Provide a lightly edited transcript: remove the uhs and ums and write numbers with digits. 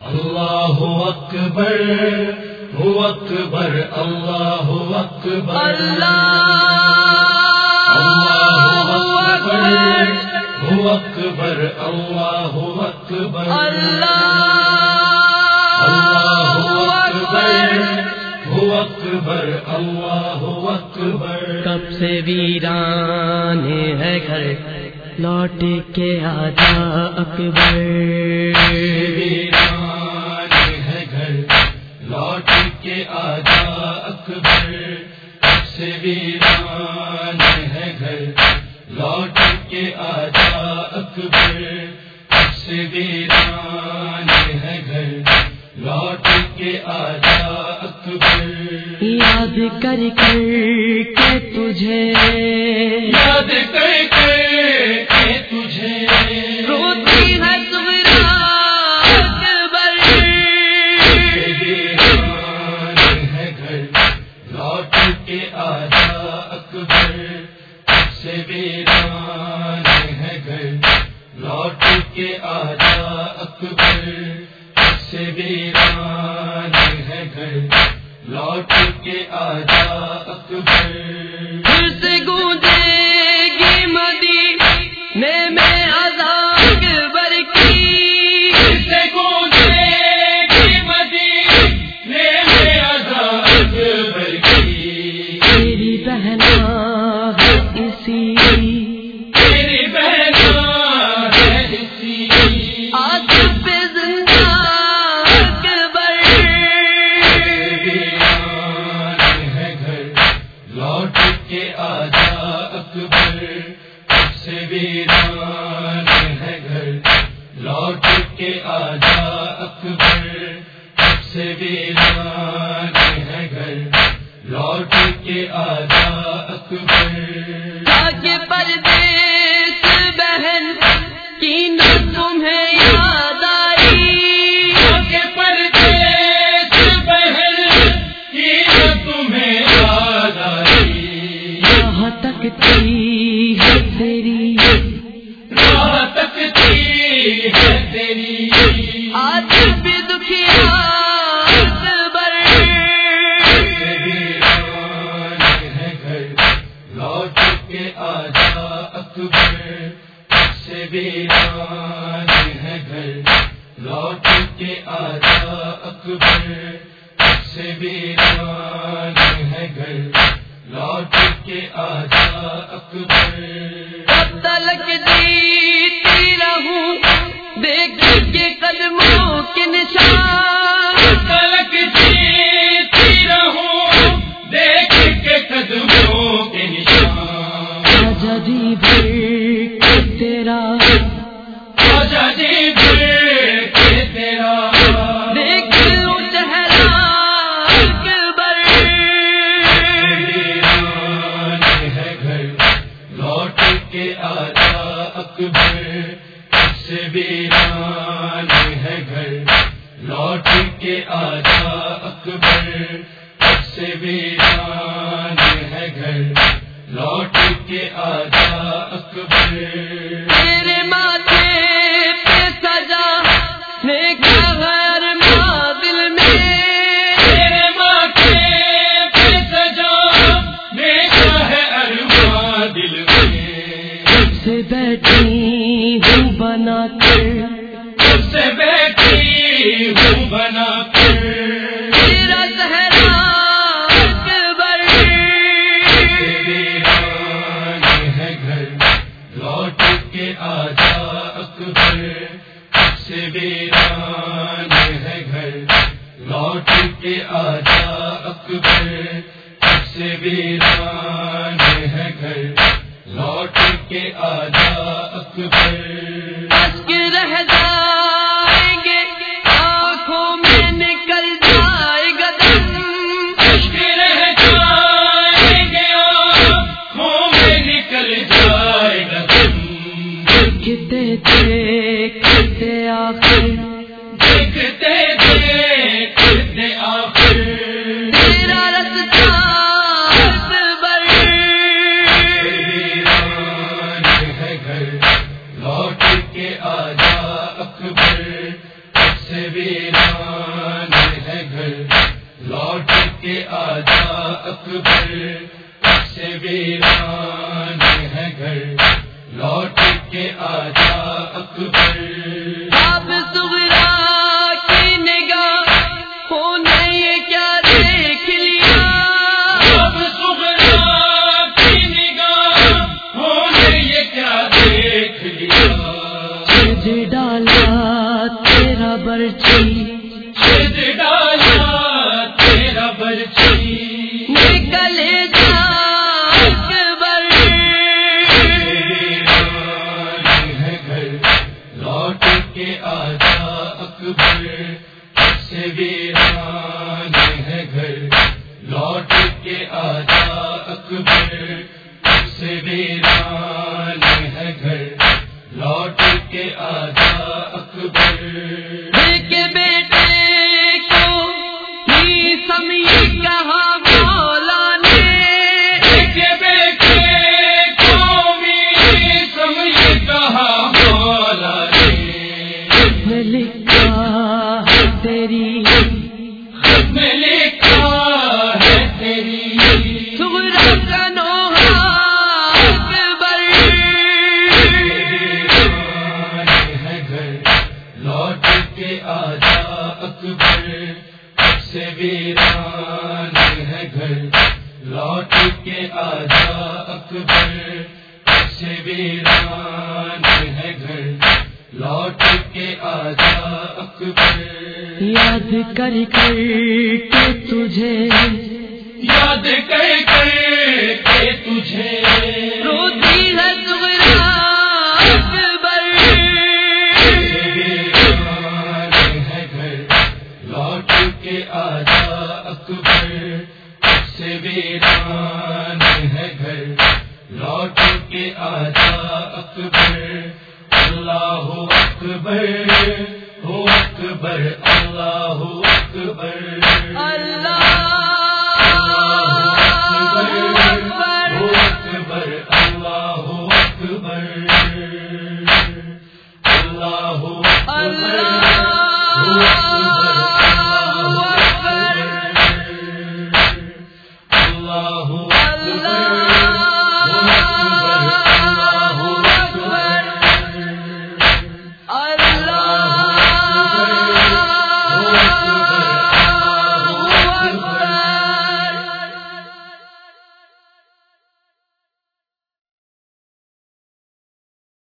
اللہ اکبر ہو اکبر اللہ اکبر اللہ اکبر ہو اکبر اللہ اکبر اللہ اکبر ہو اکبر اللہ اکبر کب سے ویران ہے گھر لوٹ کے آجا اکبر ویران ہے گھر لوٹ کے آجا اکبر کب سے ویران ہے گھر لوٹ کے آجا اکبر کب سے ویران ہے گھر لوٹ کے آجا اکبر یاد کر کر کے تجھے یاد کر کے تجھے روتی ہے سورا اکبر ویران ہے گھر لوٹ کے آجا اکبر کب سے ویران ہے گھر لوٹ کے آجا اکبر کب سے ویران ہے گھر لوٹ کے آجا اکبر پھر سے گونجے گی مدینے میں اذان اکبر کی پھر سے گونجے گی مدینے میں اذان اکبر کی تیری بہنا ہے اسی تیری بہنا ہے اسی آج پہ زندہ اکبر ویران ہے گھر لوٹ کے آجا اکبر کب سے ویران ہے گھر لوٹ کے آجا اکبر کب سے ویران ہے گھر لوٹ کے آجا اکبر تاکہ پردیس بہن کی نہ تمہیں یاد آئی کہ پردیس بہن کی نہ تمہیں یاد آئی یہاں تک تھی ہے تیری راہ تک تھی ہے تیری آج بھی دکھیا اکبر ویران ہے گھر لوٹ کے آجا اکبر کب سے ویران ہے گھر لوٹ کے آجا اکبر کب سے ویران ہے گھر لوٹ کے آجا اکبر کب تلک جیتی رہوں دیکھ کے قدموں کے نشان تلک جیتی رہوں دیکھ کے قدموں کے نشان آزادی بھر کے تیرا آزادی بھر کے تیرا دیکھ لوں چہرہ اکبر ویران ہے گھر لوٹ کے آجا اکبر کب سے ویران ہے گھر لوٹ کے آجا اکبر کب سے ویران ہے گھر لوٹ کے آجا اکبر تیرے ماتھے پہ سجا نیکا غیر ماں دل میں تیرے ماتھے پہ سجا دیکھا ہے ارواں دل میں جب سے بیٹھی ہوں بنا کر جب سے بیٹھی ہوں بنا کر تیرا چہرہ اکبر ویران ہے گھر لوٹ کے آجا اکبر کب سے ویران ہے گھر لوٹ کے آجا اکبر کب سے ویران ہے گھر لوٹ کے آجا اکبر اشک رہ جائیں گے آنکھوں میں نکل جائے گا دم اشک رہ جائیں گے آنکھوں میں نکل جائے گا دم دیکھتے دیکھتے آخر دیکھتے دیکھتے آخر تیرا رستا اکبر ویران ہے گھر لوٹ کے آجا اکبر سے ویران ہے گھر لوٹ کے آجا اکبر سے ویران ہے گھر لوٹ کے آجا اکبر اب صغرا کی نگاہوں نے یہ کیا دیکھ لیا اب صغرا کی نگاہوں نے یہ کیا دیکھ لیا چھج ڈالا تیرا برچھی چھج ڈالا تیرا برچھی نکلے جا اکبر ہے گھر لوٹ کے آجا اکبر سے ویران ہے گھر لوٹ کے آجا اکبر سے ویران ہے گھر لوٹ کے آجا اکبر ایک بیٹے کو ہی سمیع کہا مولا نے ایک بیٹے کو بھی سمجھ کہا مولا نے میں لکھا ہے تیری میں لکھا ہے تیری صغرا کا نوحہ اکبر ہے گھر لوٹ کے آجا اکبر سے ویران ہے گھر لوٹ کے آجا اکبر سے ویران ہے گھر لوٹ کے آجا اکبر یاد کر کر کے تجھے یاد کر کر کے تجھے روتی ہے صغرا اکبر ہے گھر لوٹ کے آجا اکبر سے ویران ہے گھر لوٹ کے آجا اکبر اللہ اکبر ہو اکبر اللہ اکبر اللہ اکبر ہو اکبر اللہ اکبر اللہ اکبر